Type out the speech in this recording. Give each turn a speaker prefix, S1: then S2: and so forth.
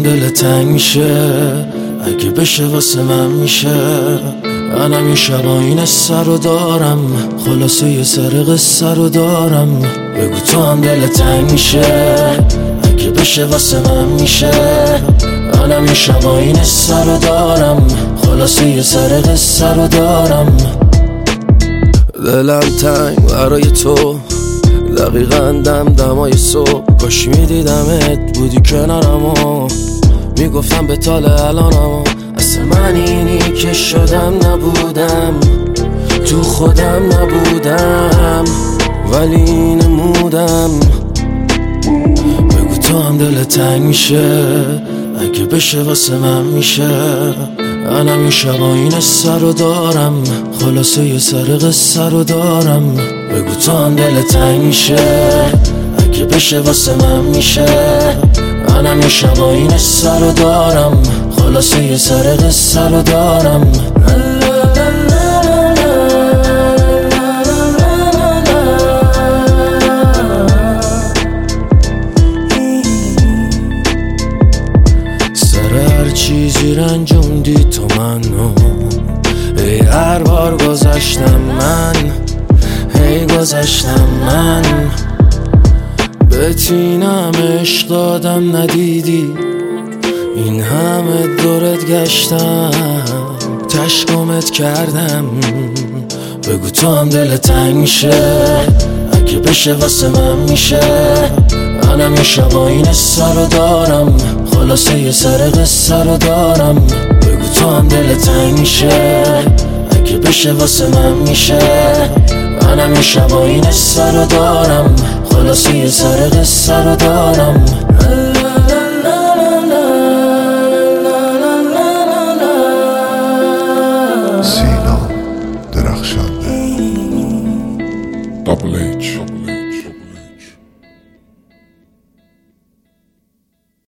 S1: دل تنگ میشه اگه بشه واسه من میشه. منم این شبا این سر رو دارم، خلاصه یه سر قصه رو دارم. بگو تو هم دل تنگ میشه اگه بشه واسه من میشه. منم این شبا این سر رو دارم، خلاصه یه سر قصه رو دارم. دلم تنگ برای تو، دقیقاً دمای صبح. کاش میدیدمت بودی کنارم و میگفتم به تال الانم. اصلا من اینی که شدم نبودم، تو خودم نبودم، ولی نمودم. بگو تو هم دل تنگ میشه اگه بشه واسه من میشه. منم این شبا این سر رو دارم، خلاصه یه سر قصه رو دارم. بگو تو هم دل تنگ میشه اگه بشه واسه من میشه. منم این شبا این سر رو دارم، خلاصه یه سر قصه رو دارم. هر چیزی رنجوندی تو منو، ای هر بار گذشتم من، ای گذشتم من. بتینم عشق دادم ندیدی، این همه دورت گشتم، تشکمت کردم. بگو تو هم دل تنگ میشه اگه بشه واسه من میشه. منم این شبا این سر رو دارم، خلاصه یه سر قصه رو دارم. بگو تو هم دل تنگ میشه اگه بشه واسه من میشه. منم این شبا این سر رو دارم، خلاصه یه سر قصه رو دارم.
S2: سینا درخشنده.
S3: Double H